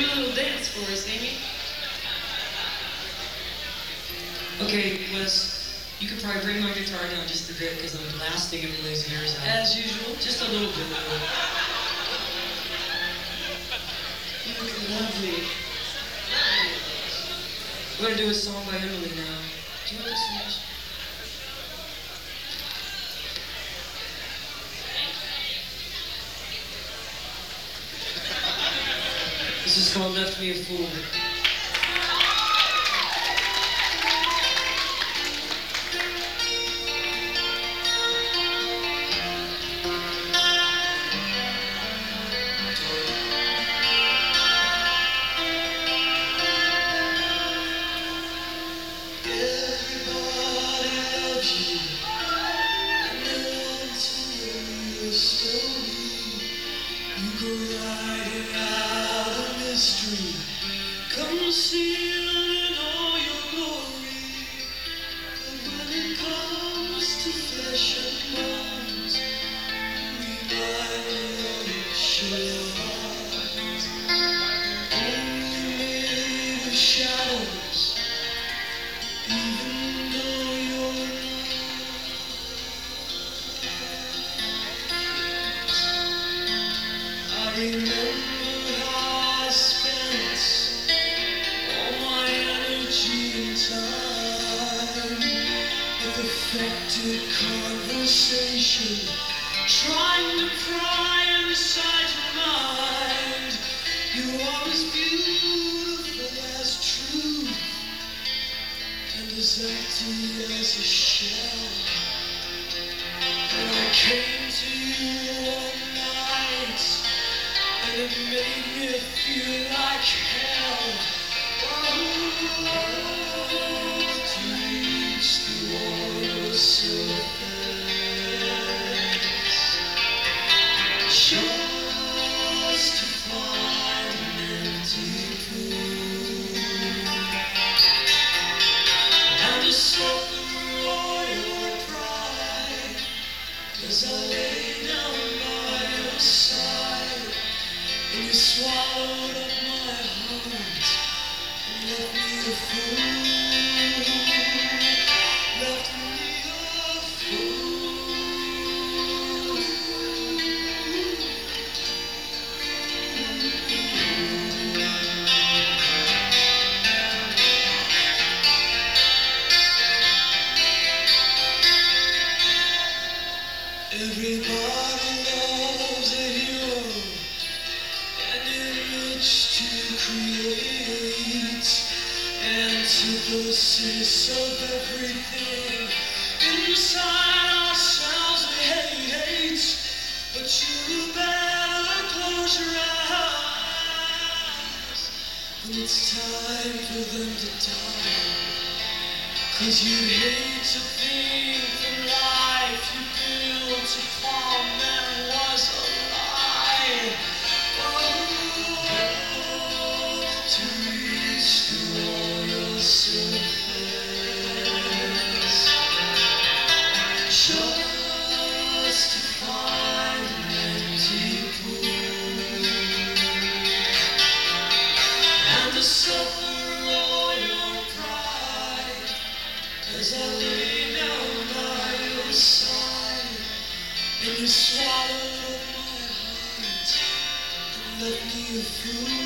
a little dance for us, Amy. Okay, Wes, you could probably bring my guitar down just a bit because I'm blasting everybody's ears out. As usual. Just a little bit. You look lovely. We're gonna do a song by Emily now. Do you know this song? This is called Left Me a Fool. Concealed in all your glory, but when it comes to flesh and bones, we might show your heart. Only made of shadows, even though you're not. I remember how I spent time with affected conversation, trying to pry inside your mind. You are as beautiful as truth and as empty as a shell. And I came to you one night and it made me feel like hell. To reach the water's surface, just to find an empty pool, and to suffer all your pride, as I lay down by your side, and you swallowed up my heart. Left me a fool. Left me a fool. Everybody loves a hero, an image to create, antithesis of everything inside ourselves we hate. But you better close your eyes when it's time for them to die, 'cause you hate to think the life you built upon them was a lie. To reach the royal surface, just to find an empty pool, and to suffer all your pride, as I lay down by your side, and you swallowed up my heart and left me a fool.